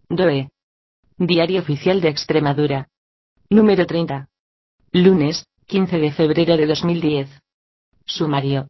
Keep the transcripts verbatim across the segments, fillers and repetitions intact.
D O E. Diario Oficial de Extremadura. Número treinta. Lunes, quince de febrero de dos mil diez. Sumario.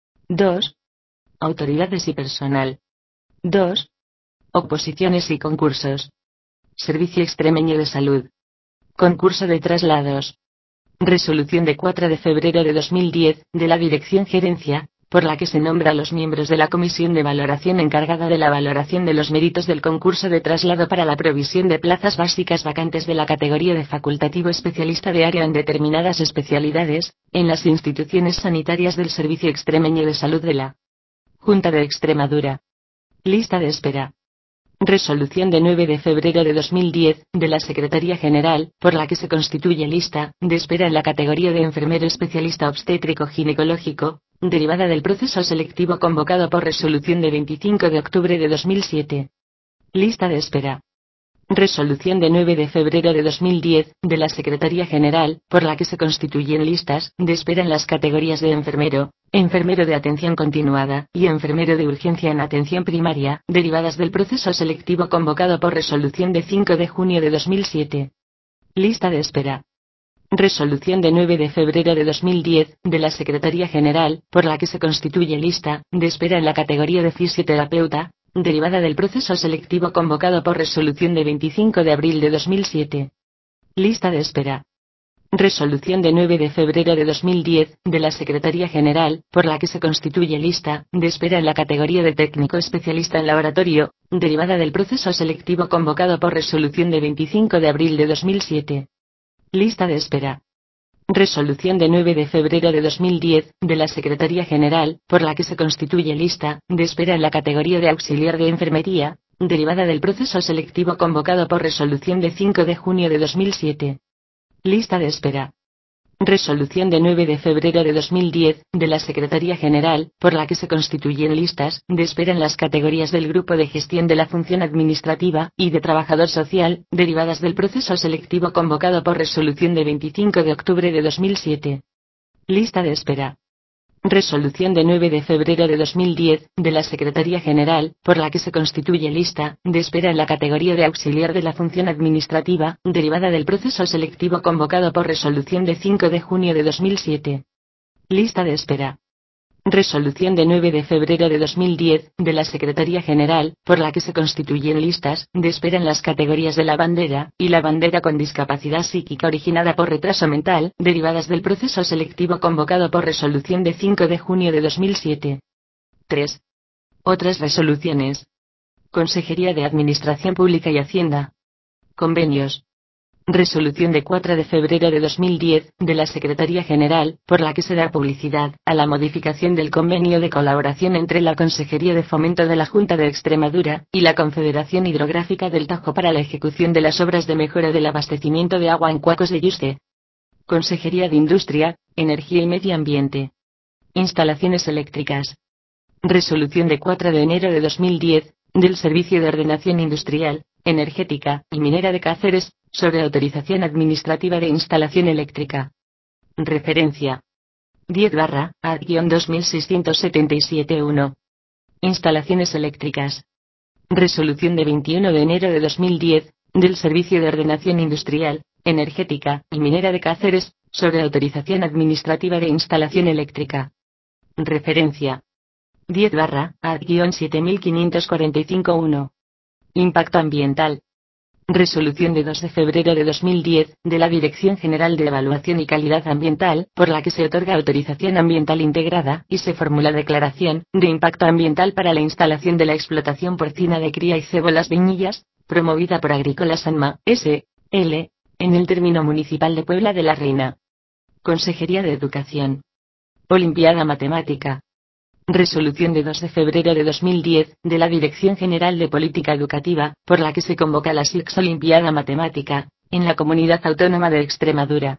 dos. Autoridades y personal. dos. Oposiciones y concursos. Servicio Extremeño de Salud. Concurso de traslados. Resolución de cuatro de febrero de dos mil diez, de la Dirección Gerencia, por la que se nombra a los miembros de la Comisión de Valoración encargada de la valoración de los méritos del concurso de traslado para la provisión de plazas básicas vacantes de la categoría de facultativo especialista de área en determinadas especialidades, en las instituciones sanitarias del Servicio Extremeño de Salud de la Junta de Extremadura. Lista de espera. Resolución de nueve de febrero de dos mil diez, de la Secretaría General, por la que se constituye lista de espera en la categoría de enfermero especialista obstétrico ginecológico, derivada del proceso selectivo convocado por resolución de veinticinco de octubre de dos mil siete. Lista de espera. Resolución de nueve de febrero de dos mil diez, de la Secretaría General, por la que se constituyen listas de espera en las categorías de enfermero, enfermero de atención continuada y enfermero de urgencia en atención primaria, derivadas del proceso selectivo convocado por resolución de cinco de junio de dos mil siete. Lista de espera. Resolución de nueve de febrero de dos mil diez, de la Secretaría General, por la que se constituye lista de espera en la categoría de fisioterapeuta, derivada del proceso selectivo convocado por resolución de veinticinco de abril de dos mil siete. Lista de espera. Resolución de nueve de febrero de dos mil diez, de la Secretaría General, por la que se constituye lista de espera en la categoría de técnico especialista en laboratorio, derivada del proceso selectivo convocado por resolución de veinticinco de abril de dos mil siete. Lista de espera. Resolución de nueve de febrero de dos mil diez, de la Secretaría General, por la que se constituye lista de espera en la categoría de auxiliar de enfermería, derivada del proceso selectivo convocado por resolución de cinco de junio de dos mil siete. Lista de espera. Resolución de nueve de febrero de dos mil diez, de la Secretaría General, por la que se constituyen listas de espera en las categorías del Grupo de Gestión de la Función Administrativa y de Trabajador Social, derivadas del proceso selectivo convocado por resolución de veinticinco de octubre de dos mil siete. Lista de espera. Resolución de nueve de febrero de dos mil diez, de la Secretaría General, por la que se constituye lista de espera en la categoría de auxiliar de la función administrativa, derivada del proceso selectivo convocado por resolución de cinco de junio de dos mil siete. Lista de espera. Resolución de nueve de febrero de dos mil diez, de la Secretaría General, por la que se constituyen listas de espera en las categorías de lavandera y lavandera con discapacidad psíquica originada por retraso mental, derivadas del proceso selectivo convocado por resolución de cinco de junio de dos mil siete. tres. Otras resoluciones. Consejería de Administración Pública y Hacienda. Convenios. Resolución de cuatro de febrero de dos mil diez, de la Secretaría General, por la que se da publicidad a la modificación del convenio de colaboración entre la Consejería de Fomento de la Junta de Extremadura y la Confederación Hidrográfica del Tajo para la ejecución de las obras de mejora del abastecimiento de agua en Cuacos de Yuste. Consejería de Industria, Energía y Medio Ambiente. Instalaciones eléctricas. Resolución de cuatro de enero de dos mil diez, del Servicio de Ordenación Industrial, Energética y Minera de Cáceres, sobre autorización administrativa de instalación eléctrica. Referencia. diez barra A dos mil seiscientos setenta y siete uno. Instalaciones eléctricas. Resolución de veintiuno de enero de dos mil diez, del Servicio de Ordenación Industrial, Energética y Minera de Cáceres, sobre autorización administrativa de instalación eléctrica. Referencia. diez barra A siete mil quinientos cuarenta y cinco uno. Impacto ambiental. Resolución de dos de febrero de dos mil diez, de la Dirección General de Evaluación y Calidad Ambiental, por la que se otorga autorización ambiental integrada y se formula declaración de impacto ambiental para la instalación de la explotación porcina de cría y cebo Las Viñillas, promovida por Agrícola Sanma, S L, en el término municipal de Puebla de la Reina. Consejería de Educación. Olimpiada Matemática. Resolución de dos de febrero de dos mil diez, de la Dirección General de Política Educativa, por la que se convoca la S I C S Olimpiada Matemática, en la Comunidad Autónoma de Extremadura.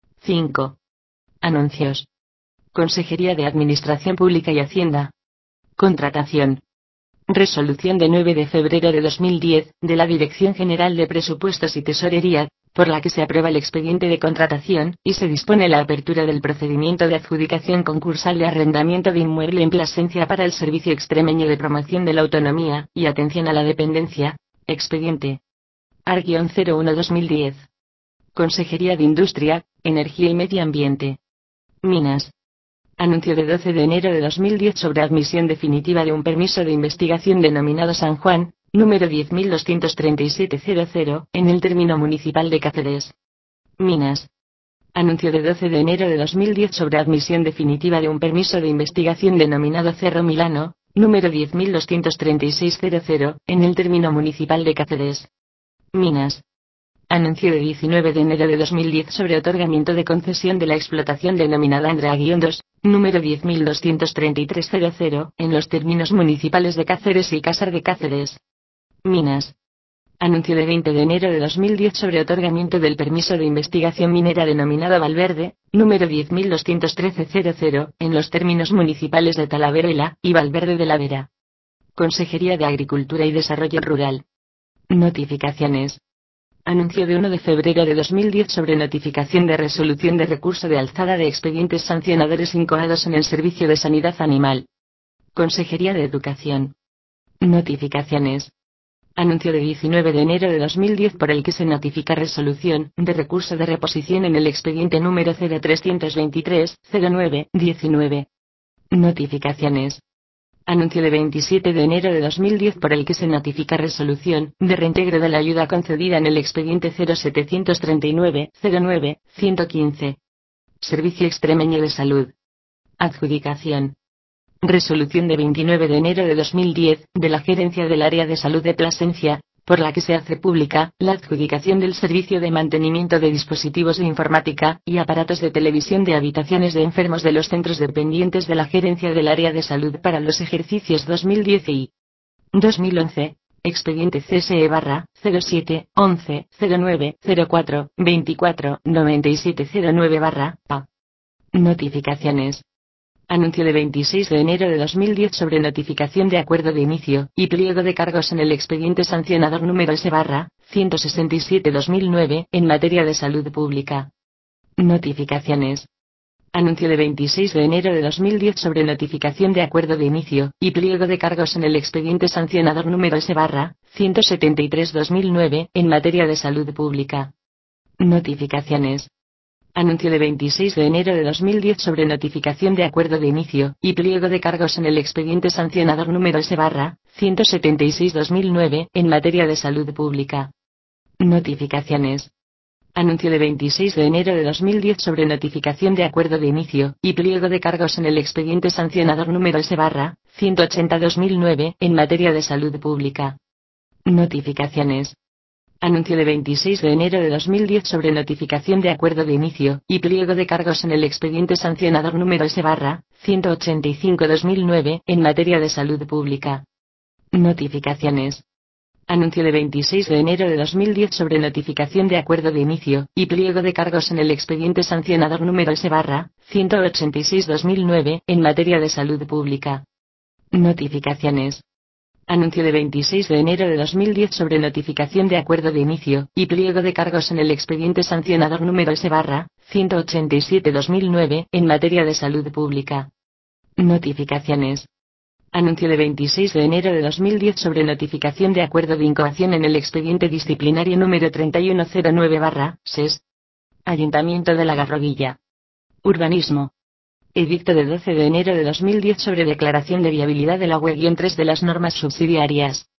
cinco. Anuncios. Consejería de Administración Pública y Hacienda. Contratación. Resolución de nueve de febrero de dos mil diez, de la Dirección General de Presupuestos y Tesorería, por la que se aprueba el expediente de contratación, y se dispone la apertura del procedimiento de adjudicación concursal de arrendamiento de inmueble en Plasencia para el Servicio Extremeño de Promoción de la Autonomía y Atención a la Dependencia, expediente A R cero uno barra dos mil diez. Consejería de Industria, Energía y Medio Ambiente. Minas. Anuncio de doce de enero de dos mil diez sobre admisión definitiva de un permiso de investigación denominado San Juan, número diez mil doscientos treinta y siete cero cero, en el término municipal de Cáceres. Minas. Anuncio de doce de enero de dos mil diez sobre admisión definitiva de un permiso de investigación denominado Cerro Milano, número diez mil doscientos treinta y seis cero cero, en el término municipal de Cáceres. Minas. Anuncio de diecinueve de enero de dos mil diez sobre otorgamiento de concesión de la explotación denominada Andrea-dos, número diez mil doscientos treinta y tres cero cero, en los términos municipales de Cáceres y Cásar de Cáceres. Minas. Anuncio de veinte de enero de dos mil diez sobre otorgamiento del permiso de investigación minera denominado Valverde, número diez mil doscientos trece cero cero, en los términos municipales de Talavera y La, y Valverde de la Vera. Consejería de Agricultura y Desarrollo Rural. Notificaciones. Anuncio de uno de febrero de dos mil diez sobre notificación de resolución de recurso de alzada de expedientes sancionadores incoados en el Servicio de Sanidad Animal. Consejería de Educación. Notificaciones. Anuncio de diecinueve de enero de dos mil diez por el que se notifica resolución de recurso de reposición en el expediente número cero trescientos veintitrés cero nueve diecinueve. Notificaciones. Anuncio de veintisiete de enero de dos mil diez por el que se notifica resolución de reintegro de la ayuda concedida en el expediente cero setecientos treinta y nueve cero nueve ciento quince. Servicio Extremeño de Salud. Adjudicación. Resolución de veintinueve de enero de dos mil diez, de la Gerencia del Área de Salud de Plasencia, por la que se hace pública la adjudicación del servicio de mantenimiento de dispositivos de informática y aparatos de televisión de habitaciones de enfermos de los centros dependientes de la Gerencia del Área de Salud para los ejercicios dos mil diez y dos mil once, expediente C S E barra cero siete once cero nueve cero cuatro veinticuatro noventa y siete cero nueve barra A. Notificaciones. Anuncio de veintiséis de enero de dos mil diez sobre notificación de acuerdo de inicio y pliego de cargos en el expediente sancionador número S barra ciento sesenta y siete barra dos mil nueve en materia de salud pública. Notificaciones. Anuncio de veintiséis de enero de dos mil diez sobre notificación de acuerdo de inicio y pliego de cargos en el expediente sancionador número S barra ciento setenta y tres barra dos mil nueve en materia de salud pública. Notificaciones. Anuncio de veintiséis de enero de dos mil diez sobre notificación de acuerdo de inicio y pliego de cargos en el expediente sancionador número S barra ciento setenta y seis barra dos mil nueve en materia de salud pública. Notificaciones. Anuncio de veintiséis de enero de dos mil diez sobre notificación de acuerdo de inicio y pliego de cargos en el expediente sancionador número S barra ciento ochenta barra dos mil nueve en materia de salud pública. Notificaciones. Anuncio de veintiséis de enero de dos mil diez sobre notificación de acuerdo de inicio y pliego de cargos en el expediente sancionador número S barra ciento ochenta y cinco barra dos mil nueve en materia de salud pública. Notificaciones. Anuncio de veintiséis de enero de dos mil diez sobre notificación de acuerdo de inicio y pliego de cargos en el expediente sancionador número S barra ciento ochenta y seis barra dos mil nueve en materia de salud pública. Notificaciones. Anuncio de veintiséis de enero de dos mil diez sobre notificación de acuerdo de inicio y pliego de cargos en el expediente sancionador número S barra ciento ochenta y siete barra dos mil nueve en materia de salud pública. Notificaciones. Anuncio de veintiséis de enero de dos mil diez sobre notificación de acuerdo de incoación en el expediente disciplinario número treinta y uno cero nueve barra S E S. Ayuntamiento de la Garroguilla. Urbanismo. Edicto de doce de enero de dos mil diez sobre declaración de viabilidad de la U E tres de las normas subsidiarias.